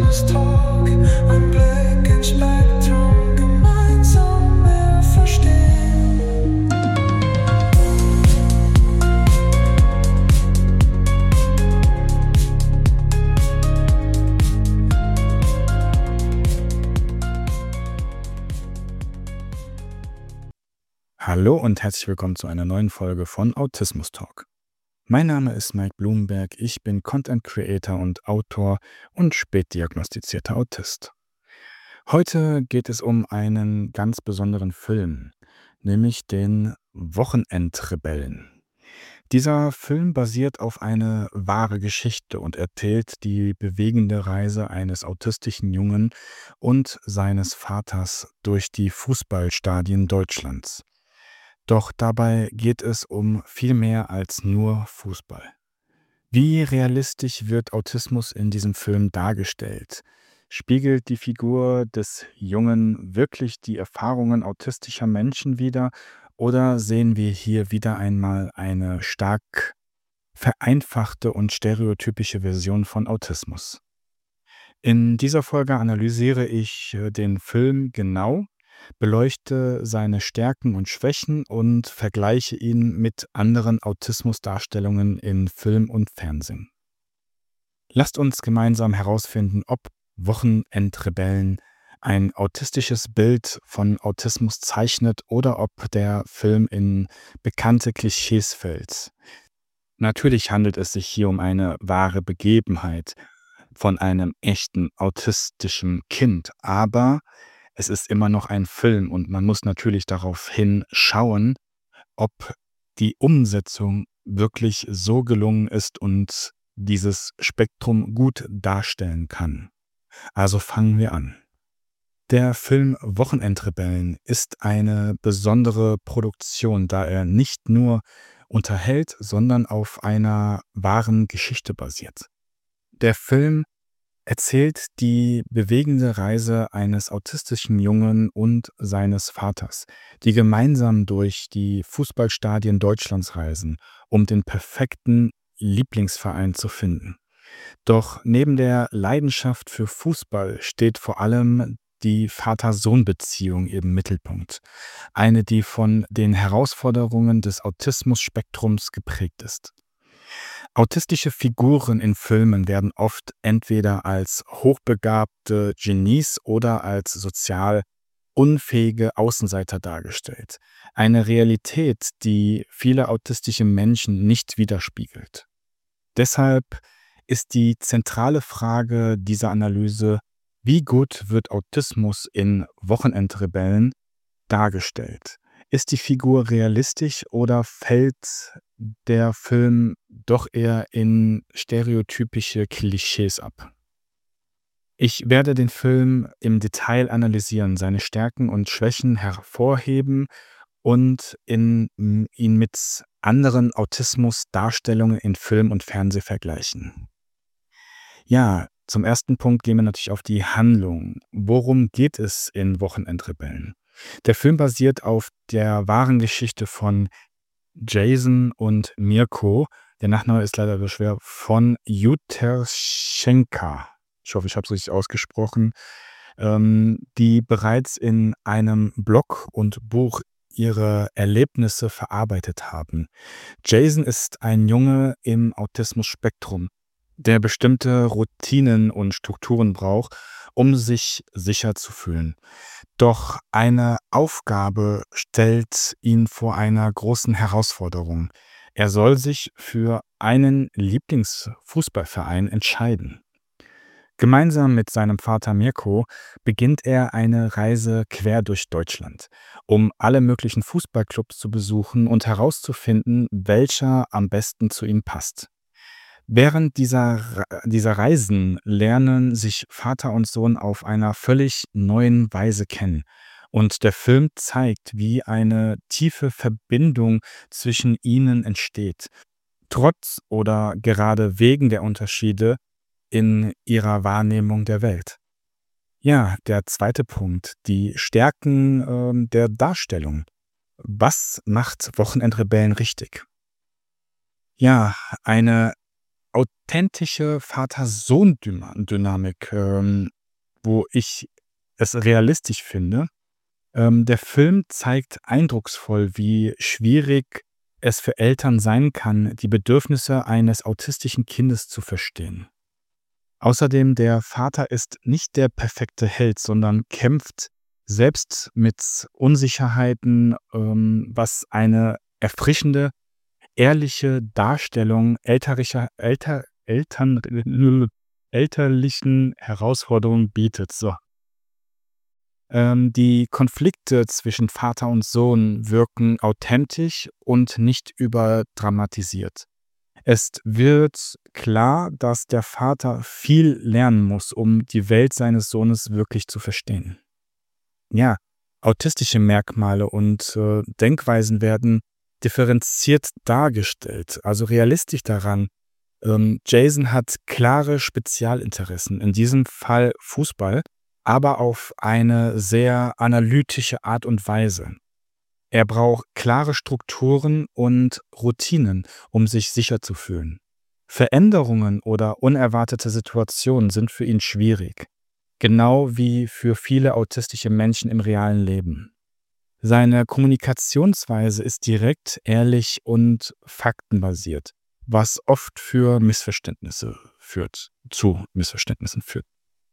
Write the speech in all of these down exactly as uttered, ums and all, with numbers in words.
Autismus Talk, ein Blick ins Spektrum, gemeinsam mehr verstehen. Hallo und herzlich willkommen zu einer neuen Folge von Autismus Talk. Mein Name ist Mike Blumenberg, ich bin Content Creator und Autor und spätdiagnostizierter Autist. Heute geht es um einen ganz besonderen Film, nämlich den Wochenendrebellen. Dieser Film basiert auf einer wahren Geschichte und erzählt die bewegende Reise eines autistischen Jungen und seines Vaters durch die Fußballstadien Deutschlands. Doch dabei geht es um viel mehr als nur Fußball. Wie realistisch wird Autismus in diesem Film dargestellt? Spiegelt die Figur des Jungen wirklich die Erfahrungen autistischer Menschen wider? Oder sehen wir hier wieder einmal eine stark vereinfachte und stereotypische Version von Autismus? In dieser Folge analysiere ich äh, den Film genau, beleuchte seine Stärken und Schwächen und vergleiche ihn mit anderen Autismusdarstellungen in Film und Fernsehen. Lasst uns gemeinsam herausfinden, ob Wochenendrebellen ein autistisches Bild von Autismus zeichnet oder ob der Film in bekannte Klischees fällt. Natürlich handelt es sich hier um eine wahre Begebenheit von einem echten autistischen Kind, aber es ist immer noch ein Film und man muss natürlich darauf hinschauen, ob die Umsetzung wirklich so gelungen ist und dieses Spektrum gut darstellen kann. Also fangen wir an. Der Film Wochenendrebellen ist eine besondere Produktion, da er nicht nur unterhält, sondern auf einer wahren Geschichte basiert. Der Film erzählt die bewegende Reise eines autistischen Jungen und seines Vaters, die gemeinsam durch die Fußballstadien Deutschlands reisen, um den perfekten Lieblingsverein zu finden. Doch neben der Leidenschaft für Fußball steht vor allem die Vater-Sohn-Beziehung im Mittelpunkt. Eine, die von den Herausforderungen des Autismus-Spektrums geprägt ist. Autistische Figuren in Filmen werden oft entweder als hochbegabte Genies oder als sozial unfähige Außenseiter dargestellt. Eine Realität, die viele autistische Menschen nicht widerspiegelt. Deshalb ist die zentrale Frage dieser Analyse: Wie gut wird Autismus in Wochenendrebellen dargestellt? Ist die Figur realistisch oder fällt der Film doch eher in stereotypische Klischees ab? Ich werde den Film im Detail analysieren, seine Stärken und Schwächen hervorheben und in, ihn mit anderen Autismusdarstellungen in Film und Fernsehen vergleichen. Ja, zum ersten Punkt gehen wir natürlich auf die Handlung. Worum geht es in Wochenendrebellen? Der Film basiert auf der wahren Geschichte von Jason und Mirko. Der Nachname ist leider so schwer. Von Juterschenka. Ich hoffe, ich habe es richtig ausgesprochen. Ähm, die bereits in einem Blog und Buch ihre Erlebnisse verarbeitet haben. Jason ist ein Junge im Autismus-Spektrum, der bestimmte Routinen und Strukturen braucht, um sich sicher zu fühlen. Doch eine Aufgabe stellt ihn vor einer großen Herausforderung. Er soll sich für einen Lieblingsfußballverein entscheiden. Gemeinsam mit seinem Vater Mirko beginnt er eine Reise quer durch Deutschland, um alle möglichen Fußballclubs zu besuchen und herauszufinden, welcher am besten zu ihm passt. Während dieser, dieser Reisen lernen sich Vater und Sohn auf einer völlig neuen Weise kennen. Und der Film zeigt, wie eine tiefe Verbindung zwischen ihnen entsteht, trotz oder gerade wegen der Unterschiede in ihrer Wahrnehmung der Welt. Ja, der zweite Punkt, die Stärken ähm, der Darstellung. Was macht Wochenendrebellen richtig? Ja, eine authentische Vater-Sohn-Dynamik, ähm, wo ich es realistisch finde. Ähm, der Film zeigt eindrucksvoll, wie schwierig es für Eltern sein kann, die Bedürfnisse eines autistischen Kindes zu verstehen. Außerdem, der Vater ist nicht der perfekte Held, sondern kämpft selbst mit Unsicherheiten, ähm, was eine erfrischende, ehrliche Darstellung älterlicher älter Eltern elterlichen Herausforderungen bietet. So. Ähm, die Konflikte zwischen Vater und Sohn wirken authentisch und nicht überdramatisiert. Es wird klar, dass der Vater viel lernen muss, um die Welt seines Sohnes wirklich zu verstehen. Ja, autistische Merkmale und äh, Denkweisen werden differenziert dargestellt, also realistisch daran. Ähm, Jason hat klare Spezialinteressen, in diesem Fall Fußball, aber auf eine sehr analytische Art und Weise. Er braucht klare Strukturen und Routinen, um sich sicher zu fühlen. Veränderungen oder unerwartete Situationen sind für ihn schwierig, genau wie für viele autistische Menschen im realen Leben. Seine Kommunikationsweise ist direkt, ehrlich und faktenbasiert, was oft für Missverständnisse führt, zu Missverständnissen führt.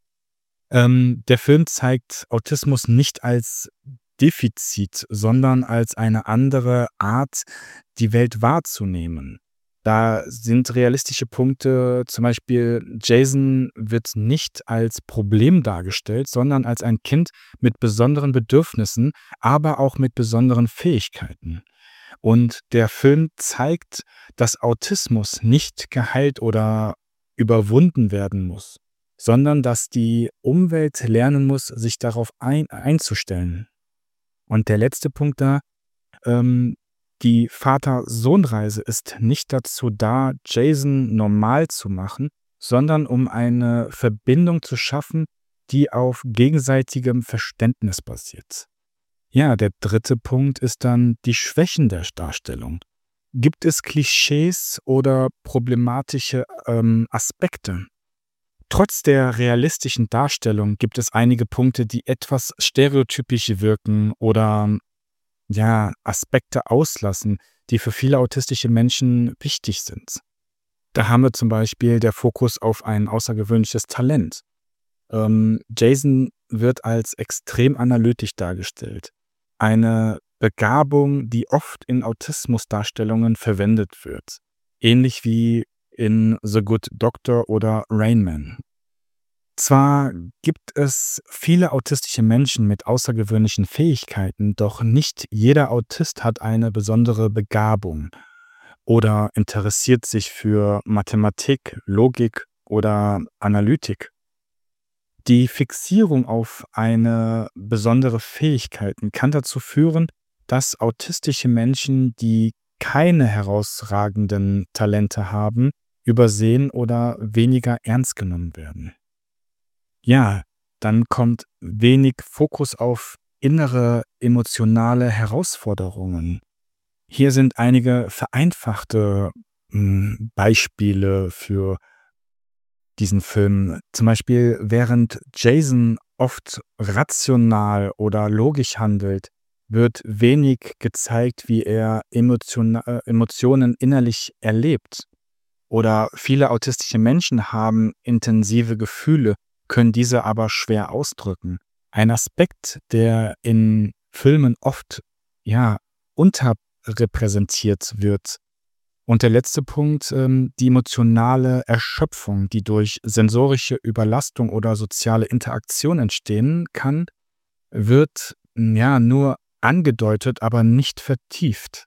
Ähm, der Film zeigt Autismus nicht als Defizit, sondern als eine andere Art, die Welt wahrzunehmen. Da sind realistische Punkte, zum Beispiel Jason wird nicht als Problem dargestellt, sondern als ein Kind mit besonderen Bedürfnissen, aber auch mit besonderen Fähigkeiten. Und der Film zeigt, dass Autismus nicht geheilt oder überwunden werden muss, sondern dass die Umwelt lernen muss, sich darauf ein, einzustellen. Und der letzte Punkt da, ähm, die Vater-Sohn-Reise ist nicht dazu da, Jason normal zu machen, sondern um eine Verbindung zu schaffen, die auf gegenseitigem Verständnis basiert. Ja, der dritte Punkt ist dann die Schwächen der Darstellung. Gibt es Klischees oder problematische ähm, Aspekte? Trotz der realistischen Darstellung gibt es einige Punkte, die etwas stereotypisch wirken oder ja, Aspekte auslassen, die für viele autistische Menschen wichtig sind. Da haben wir zum Beispiel der Fokus auf ein außergewöhnliches Talent. Ähm, Jason wird als extrem analytisch dargestellt. Eine Begabung, die oft in Autismusdarstellungen verwendet wird. Ähnlich wie in The Good Doctor oder Rain Man. Zwar gibt es viele autistische Menschen mit außergewöhnlichen Fähigkeiten, doch nicht jeder Autist hat eine besondere Begabung oder interessiert sich für Mathematik, Logik oder Analytik. Die Fixierung auf eine besondere Fähigkeit kann dazu führen, dass autistische Menschen, die keine herausragenden Talente haben, übersehen oder weniger ernst genommen werden. Ja, dann kommt wenig Fokus auf innere emotionale Herausforderungen. Hier sind einige vereinfachte hm, Beispiele für diesen Film. Zum Beispiel, während Jason oft rational oder logisch handelt, wird wenig gezeigt, wie er Emotiona- äh, Emotionen innerlich erlebt. Oder viele autistische Menschen haben intensive Gefühle, können diese aber schwer ausdrücken. Ein Aspekt, der in Filmen oft ja, unterrepräsentiert wird. Und der letzte Punkt, ähm, die emotionale Erschöpfung, die durch sensorische Überlastung oder soziale Interaktion entstehen kann, wird ja nur angedeutet, aber nicht vertieft.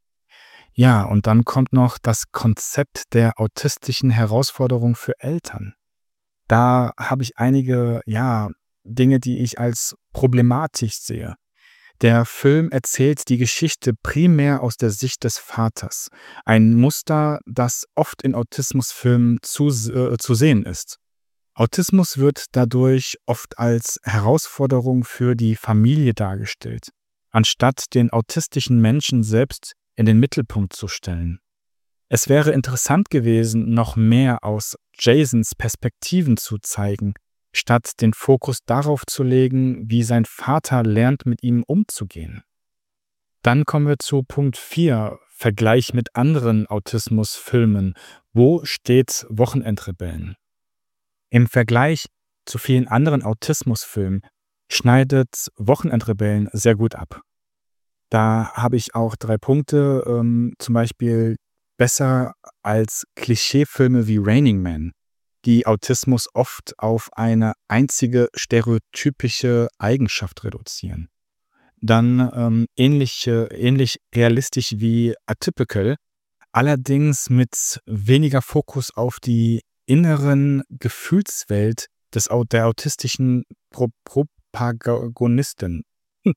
Ja, und dann kommt noch das Konzept der autistischen Herausforderung für Eltern. Da habe ich einige, ja, Dinge, die ich als problematisch sehe. Der Film erzählt die Geschichte primär aus der Sicht des Vaters. Ein Muster, das oft in Autismusfilmen zu, äh, zu sehen ist. Autismus wird dadurch oft als Herausforderung für die Familie dargestellt, anstatt den autistischen Menschen selbst in den Mittelpunkt zu stellen. Es wäre interessant gewesen, noch mehr aus Jasons Perspektiven zu zeigen, statt den Fokus darauf zu legen, wie sein Vater lernt, mit ihm umzugehen. Dann kommen wir zu Punkt vier, Vergleich mit anderen Autismusfilmen. Wo steht Wochenendrebellen? Im Vergleich zu vielen anderen Autismusfilmen schneidet Wochenendrebellen sehr gut ab. Da habe ich auch drei Punkte, ähm, zum Beispiel besser als Klischeefilme wie Raining Man, die Autismus oft auf eine einzige stereotypische Eigenschaft reduzieren. Dann ähm, ähnliche, ähnlich realistisch wie Atypical, allerdings mit weniger Fokus auf die inneren Gefühlswelt des, Au- der autistischen Pro Protagonistin.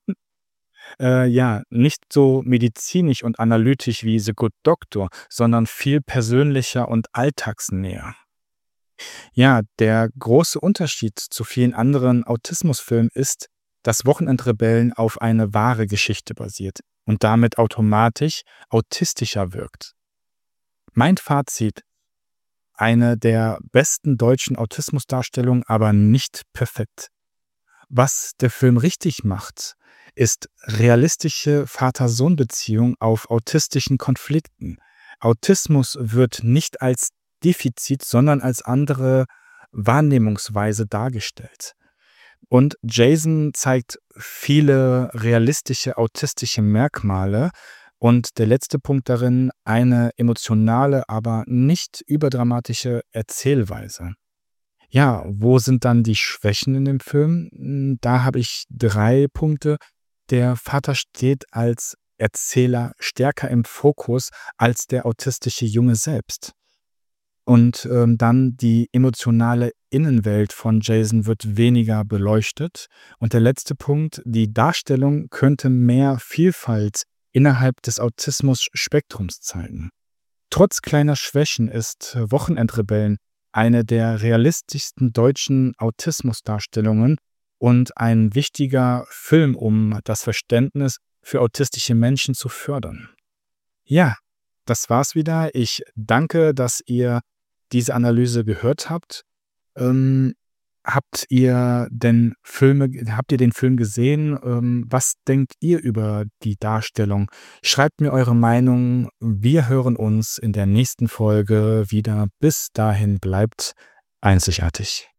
Äh, ja, nicht so medizinisch und analytisch wie The Good Doctor, sondern viel persönlicher und alltagsnäher. Ja, der große Unterschied zu vielen anderen Autismusfilmen ist, dass Wochenendrebellen auf eine wahre Geschichte basiert und damit automatisch autistischer wirkt. Mein Fazit: eine der besten deutschen Autismusdarstellungen, aber nicht perfekt. Was der Film richtig macht, ist realistische Vater-Sohn-Beziehung auf autistischen Konflikten. Autismus wird nicht als Defizit, sondern als andere Wahrnehmungsweise dargestellt. Und Jason zeigt viele realistische autistische Merkmale. Und der letzte Punkt darin, eine emotionale, aber nicht überdramatische Erzählweise. Ja, wo sind dann die Schwächen in dem Film? Hm, Da habe ich drei Punkte. Der Vater steht als Erzähler stärker im Fokus als der autistische Junge selbst. Und ähm, dann die emotionale Innenwelt von Jason wird weniger beleuchtet. Und der letzte Punkt, die Darstellung könnte mehr Vielfalt innerhalb des Autismus-Spektrums zeigen. Trotz kleiner Schwächen ist Wochenendrebellen eine der realistischsten deutschen Autismusdarstellungen und ein wichtiger Film, um das Verständnis für autistische Menschen zu fördern. Ja, das war's wieder. Ich danke, dass ihr diese Analyse gehört habt. Ähm, habt ihr denn Filme, habt ihr den Film gesehen? Ähm, was denkt ihr über die Darstellung? Schreibt mir eure Meinung. Wir hören uns in der nächsten Folge wieder. Bis dahin bleibt einzigartig.